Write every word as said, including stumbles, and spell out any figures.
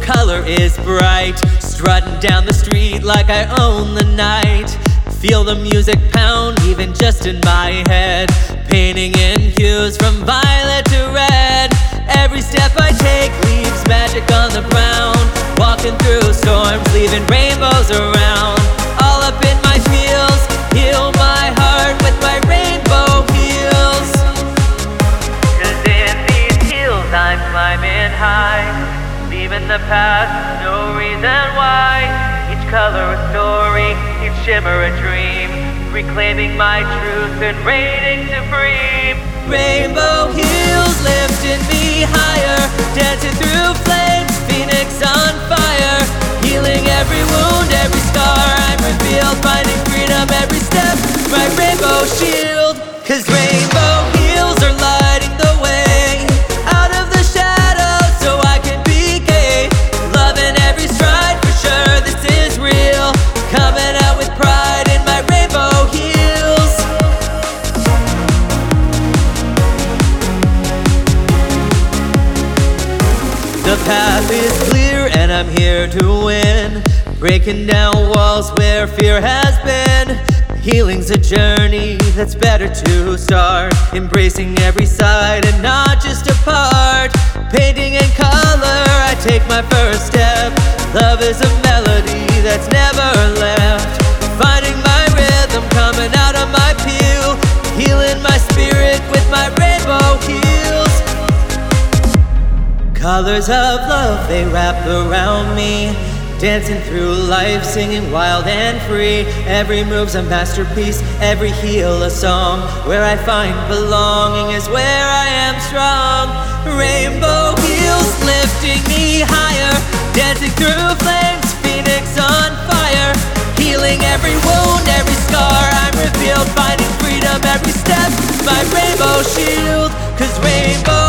color is bright, strutting down the street like I own the night. Feel the music pound even just in my head, painting in hues from violet to red. Every step I take leaves magic on the ground, walking through storms, leaving rainbows around. All up in my feels, heal my heart with my rainbow heels. Cause in these heels I'm climbing high, leaving the past, no reason why. Each color a story, each shimmer a dream, reclaiming my truth and reigning supreme. Rainbow heels lifting me higher, dancing through flames, phoenix on fire. Healing every wound, every scar, I'm revealed, finding freedom every step, my rainbow shield. Cause rainbow heels are lighting the way, out of the shadows so I can be gay. Loving every stride, for sure this is real, coming out with pride in my rainbow heels. The path is clear and I'm here to win, breaking down walls where fear has been. Healing's a journey that's better to start, embracing every side and not just a part. Painting in color, I take my first step. Love is a melody that's never left, finding my rhythm coming out of my peel, healing my spirit with my rainbow heels. Colors of love, they wrap around me, dancing through life, singing wild and free. Every move's a masterpiece, every heel a song. Where I find belonging is where I am strong. Rainbow heels lifting me higher, dancing through flames, phoenix on fire. Healing every wound, every scar, I'm revealed, finding freedom every step, my rainbow shield. Cause rainbow